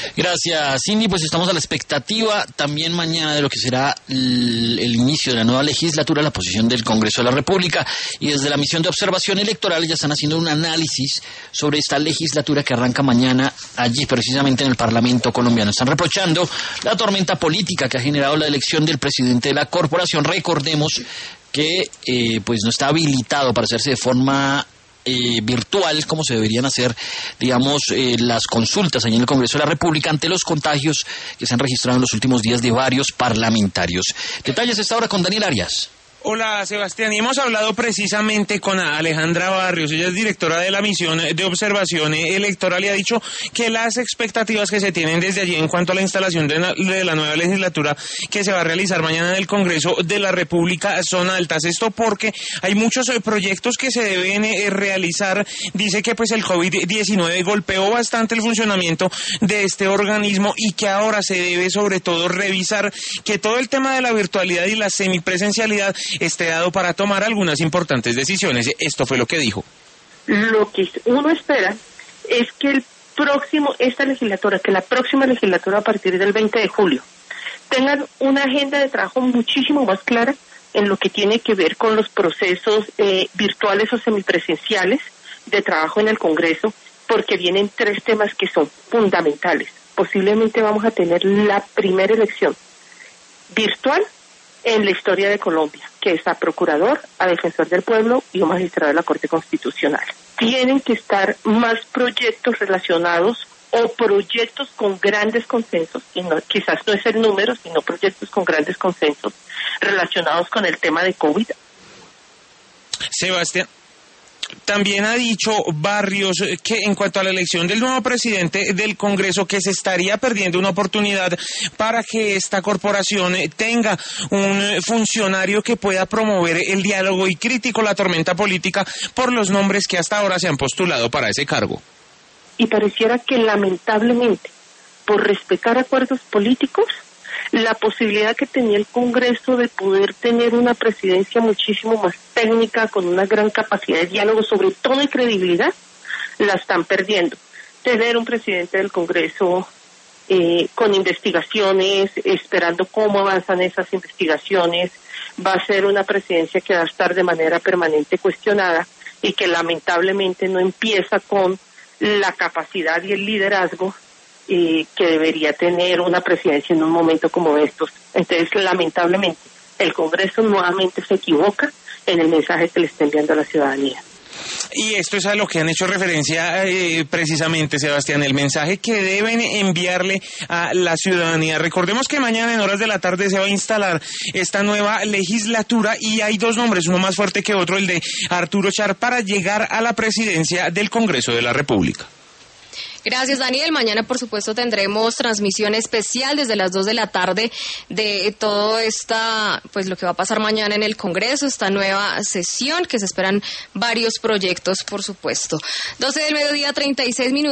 Gracias, Cindy. Pues estamos a la expectativa también mañana de lo que será el inicio de la nueva legislatura, la posición del Congreso de la República, y desde la misión de observación electoral ya están haciendo un análisis sobre esta legislatura que arranca mañana allí precisamente en el Parlamento colombiano. Están reprochando la tormenta política que ha generado la elección del presidente de la corporación. Recordemos que pues no está habilitado para hacerse de forma virtual, como se deberían hacer, digamos, las consultas allí en el Congreso de la República ante los contagios que se han registrado en los últimos días de varios parlamentarios. Detalles esta hora con Daniel Arias. Hola, Sebastián, y hemos hablado precisamente con Alejandra Barrios. Ella es directora de la misión de observación electoral y ha dicho que las expectativas que se tienen desde allí en cuanto a la instalación de la nueva legislatura que se va a realizar mañana en el Congreso de la República son altas. Esto porque hay muchos proyectos que se deben realizar. Dice que pues el COVID-19 golpeó bastante el funcionamiento de este organismo y que ahora se debe sobre todo revisar que todo el tema de la virtualidad y la semipresencialidad esté dado para tomar algunas importantes decisiones. Esto fue lo que dijo. Lo que uno espera es que la próxima legislatura a partir del 20 de julio tengan una agenda de trabajo muchísimo más clara en lo que tiene que ver con los procesos virtuales o semipresenciales de trabajo en el Congreso, porque vienen 3 temas que son fundamentales. Posiblemente vamos a tener la primera elección virtual en la historia de Colombia, que es a procurador, a defensor del pueblo y un magistrado de la Corte Constitucional. Tienen que estar más proyectos relacionados o proyectos con grandes consensos, y no, quizás no es el número, sino proyectos con grandes consensos relacionados con el tema de COVID. Sebastián, también ha dicho Barrios que en cuanto a la elección del nuevo presidente del Congreso, que se estaría perdiendo una oportunidad para que esta corporación tenga un funcionario que pueda promover el diálogo y crítico la tormenta política por los nombres que hasta ahora se han postulado para ese cargo. Y pareciera que lamentablemente, por respetar acuerdos políticos, la posibilidad que tenía el Congreso de poder tener una presidencia muchísimo más técnica, con una gran capacidad de diálogo, sobre todo de credibilidad, la están perdiendo. Tener un presidente del Congreso con investigaciones, esperando cómo avanzan esas investigaciones, va a ser una presidencia que va a estar de manera permanente cuestionada y que lamentablemente no empieza con la capacidad y el liderazgo que debería tener una presidencia en un momento como estos. Entonces, lamentablemente, el Congreso nuevamente se equivoca en el mensaje que le está enviando a la ciudadanía. Y esto es a lo que han hecho referencia precisamente, Sebastián, el mensaje que deben enviarle a la ciudadanía. Recordemos que mañana en horas de la tarde se va a instalar esta nueva legislatura y hay 2 nombres, uno más fuerte que otro, el de Arturo Char, para llegar a la presidencia del Congreso de la República. Gracias, Daniel. Mañana, por supuesto, tendremos transmisión especial desde las 2 de la tarde de todo pues lo que va a pasar mañana en el Congreso, esta nueva sesión, que se esperan varios proyectos, por supuesto. 12 del mediodía, 36 minutos.